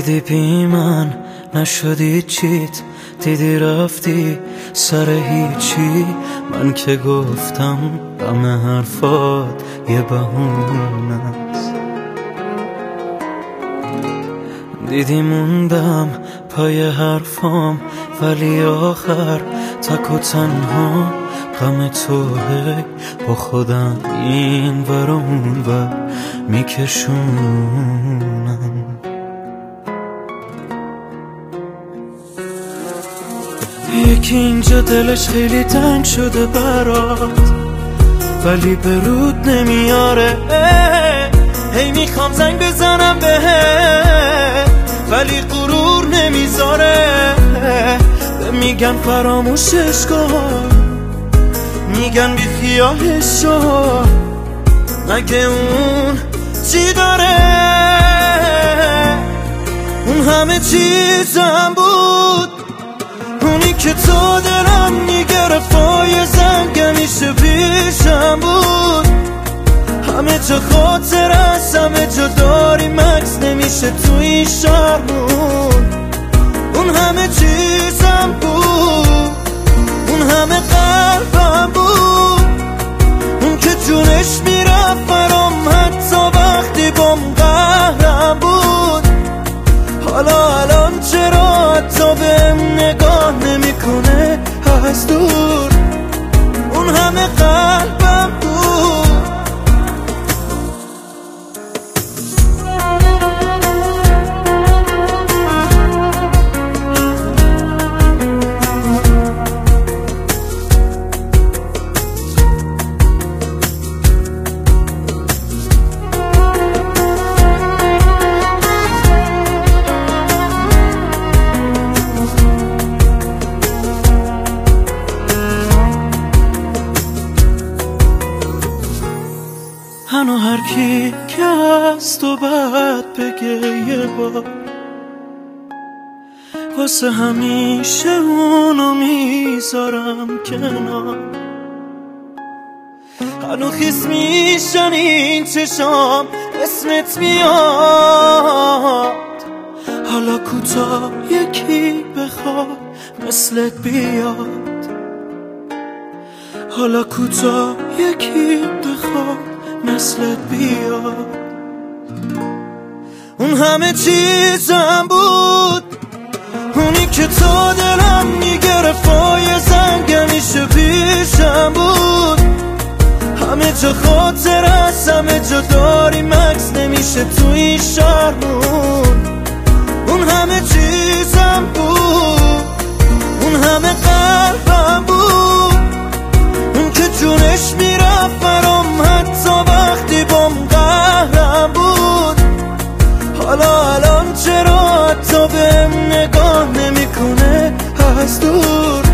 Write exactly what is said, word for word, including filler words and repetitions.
دیدی بی من نشدی چیت، دیدی رفتی سر هیچی. من که گفتم غم حرفات یه بهونه است، دیدی موندم پای حرفام، ولی آخر تک و تنها غم توه. با خودم این ور اون ور میکشونم. یکی اینجا دلش خیلی تنگ شده برات، ولی به رود نمیاره. هی میخوام زنگ بزنم بهت، ولی غرور نمیذاره. میگن فراموشش کن، میگن بی خیالش شو. مگه اون چی داره؟ اون همه چیزم بود، اونی که تو دلم میگرفت و یه زنگ همیشه پیشم بود. همه جا خاطر است، همه جا داریم عکس، نمیشه تو این شهرمون. اون همه چیزم بود، اون همه قلبم بود، اون که جونش میرفت برام حتی وقتی بام قهرم بود. حالا الان چرا حتی بهم نگاه نمیکنه از دور؟ اون همه قلبم بود. هنو هر کی که از تو بعد بگه یه بار، واسه همیشه اونو میذارم کنار. هنو خیس میشن این چشام، اسمت میاد. حالا کوتا یکی بخواد مثلت بیاد، حالا کوتا یکی بخواد مثلت بیاد. اون همه چیزم بود، اونی که تو دلم میگرفت و یه زنگ همیشه پیشم بود. همه جا خاطر است، همه جا داریم عکس، نمیشه تو این شهرمون. اون همه چیزم بود، اون همه قلبم بود، اون که جونش میرفت برام حتی وقتی بام قهرم بود. حالا الان چرا حتی بهم نگاه نمیکنه از دور؟